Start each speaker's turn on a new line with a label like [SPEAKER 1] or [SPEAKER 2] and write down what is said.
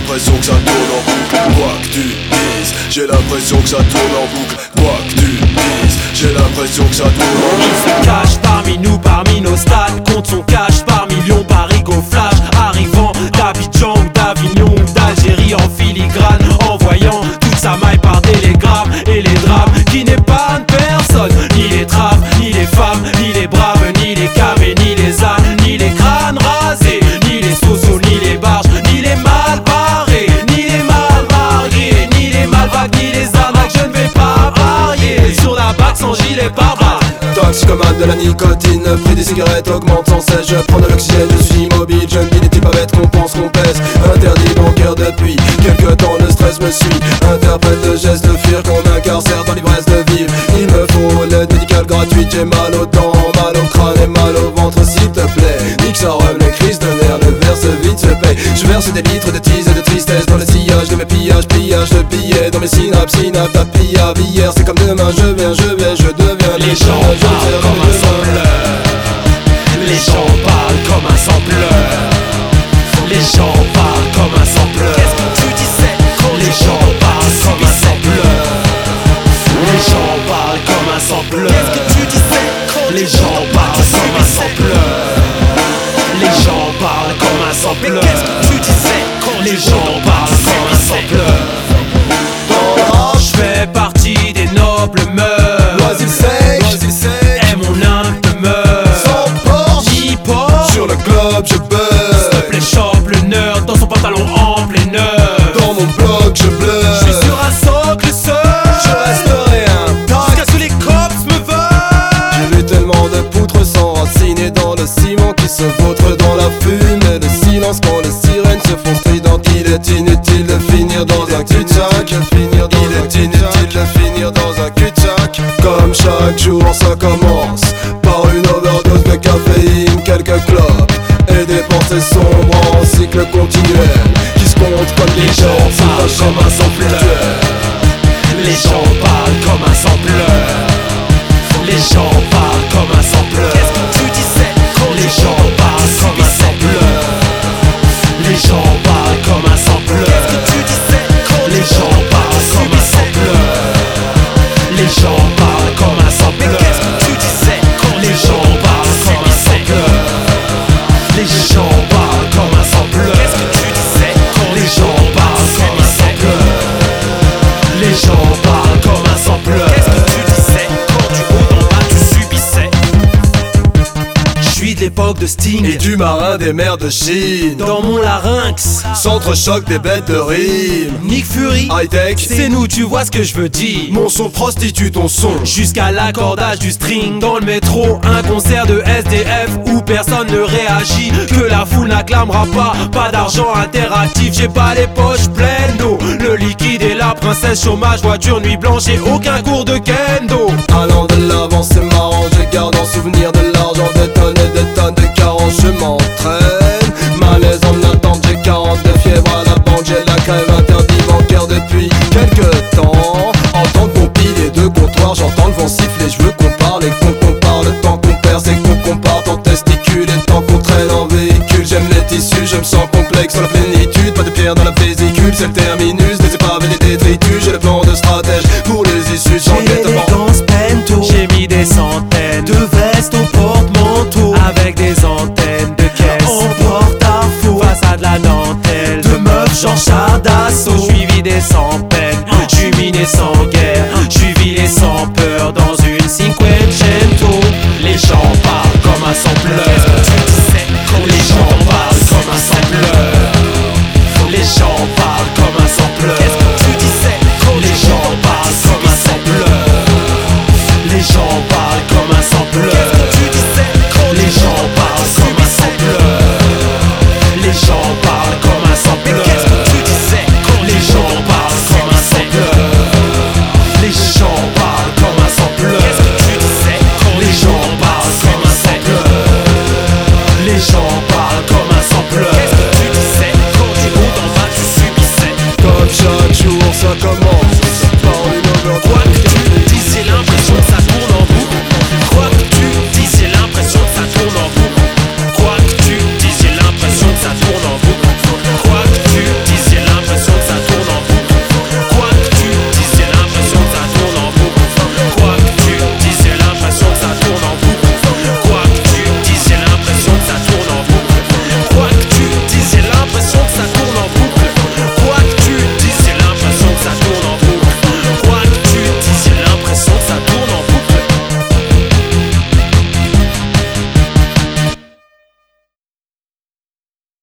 [SPEAKER 1] l'impression que ça tourne en boucle. Quoi que tu dises, j'ai l'impression que ça tourne en boucle. Quoi que tu dises, j'ai l'impression que ça tourne en boucle.
[SPEAKER 2] Il se cache parmi nous, parmi nos stades, compte son cash par millions, Parigo flash, arrivant d'Abidjan ou d'Avignon ou d'Algérie en filigrane, envoyant toute sa maille par télégramme. Et les drames qui n'épargnent personne, ni les traves, ni les femmes, ni les braves, ni les camés, ni les ânes, ni les crânes rasés, ni les sociaux, ni les barges, ni les mal barrés, ni les mal mariés, ni les malvagues, ni les arnaques. Je ne vais pas varier sur la bague sans gilet pare-balles.
[SPEAKER 1] Toxicomane de la nicotine, le prix des cigarettes augmente sans cesse. Je prends de l'oxygène, je suis immobile, je ne dis des types à bête qu'on pense qu'on pèse. Interdit bancaire depuis quelque temps, le stress me suit. Interprète de gestes de fuir qu'on incarcère dans l'ivresse de vivre. Il me faut l'aide médicale gratuite, j'ai mal aux dents, mal au crâne et mal au ventre s'il te plaît. Nique ça rêve, les crises de nerfs, le verse vite se paye. Je verse des litres de tease et de tristesse dans le sillage de mes pillages, pillage de billets dans mes synapses, tapis hier. C'est comme demain, je deviens.
[SPEAKER 2] Les gens parlent comme un sampleur. Les gens parlent comme un sampleur. Les gens parlent comme un sampleur. Qu'est-ce que tu disais quand les gens parlent comme un sampleur? Les gens parlent comme un sampleur. Qu'est-ce que tu disais quand les gens parlent comme un sampleur? Les gens parlent comme un sampleur. Mais qu'est-ce que tu disais quand les gens parlent comme un sampleur? Je fais partie des nobles mœurs.
[SPEAKER 1] Loisir sec,
[SPEAKER 2] et mon âme demeure
[SPEAKER 1] sans Porsche,
[SPEAKER 2] ni Porsche.
[SPEAKER 1] sur le globe je
[SPEAKER 2] S'il te
[SPEAKER 1] buzz.
[SPEAKER 2] plaît, chope le nerd dans son pantalon en plein heure.
[SPEAKER 1] Dans mon bloc je bleu.
[SPEAKER 2] Je suis sur un socle seul,
[SPEAKER 1] Je resterai intact.
[SPEAKER 2] jusqu'à ce que les cops me veulent.
[SPEAKER 1] J'ai vu tellement de poutres s'enraciner dans le ciment qui se vautrent dans la fumée. Le silence quand les sirènes se font stridentes. Il est inutile de finir dans un cul-de-sac. Il est inutile de finir dans un cul-de-sac. Comme chaque jour ça commence par une overdose de caféine, quelques clopes et des pensées sombres en cycle continuel qui se comptent comme
[SPEAKER 2] Les
[SPEAKER 1] des
[SPEAKER 2] gens
[SPEAKER 1] gens
[SPEAKER 2] parlent comme un sampleur. Les gens parlent comme un sampleur. Les gens parlent comme un sampleur. Qu'est-ce que tu disais quand les gens parlent comme un sampleur? Les gens parlent comme un sampleur. Qu'est-ce que tu disais quand les gens parlent comme un sampleur? Les gens parlent comme un sampleur. Mais qu'est-ce que tu disais quand les gens parlent comme un sampleur? Les gens parlent comme un sampleur. Qu'est-ce que tu disais quand les gens parlent comme un sampleur? Les gens parlent comme un sampleur. Qu'est-ce que tu disais quand du haut d'en bas tu subissais? Je suis de l'époque de Sting
[SPEAKER 1] et du marin des mers de Chine.
[SPEAKER 2] dans mon larynx.
[SPEAKER 1] Centre-choc des bêtes de rime.
[SPEAKER 2] Nick Fury,
[SPEAKER 1] High-tech,
[SPEAKER 2] c'est nous, tu vois ce que je veux dire.
[SPEAKER 1] mon son prostitue ton son.
[SPEAKER 2] Jusqu'à l'accordage du string dans le métro, un concert de SDF où personne ne réagit, que la foule n'acclamera pas d'argent interactif. J'ai pas les poches pleines d'eau, le liquide et la princesse, chômage, voiture, nuit blanche et aucun cours de kendo.
[SPEAKER 1] Allant de l'avant c'est marrant, je garde en souvenir de l'argent, des tonnes et des tonnes de carences, je m'entraîne. Malaise en attente, j'ai 42 fièvre à la banque, j'ai la crève, interdit bancaire depuis quelques temps. En tant que bon pilier de comptoir, j'entends le vent siffler, je veux qu'on parle et qu'on compare. Le temps qu'on perd c'est qu'on compare, tant testicule et tant qu'on traîne en véhicule. J'aime les tissus, je me sens complexe dans la plénitude, pas de pierre dans la vésicule, c'est le terminus, des épaves et des détritus. J'ai le plan de stratège pour les issues, j'enquête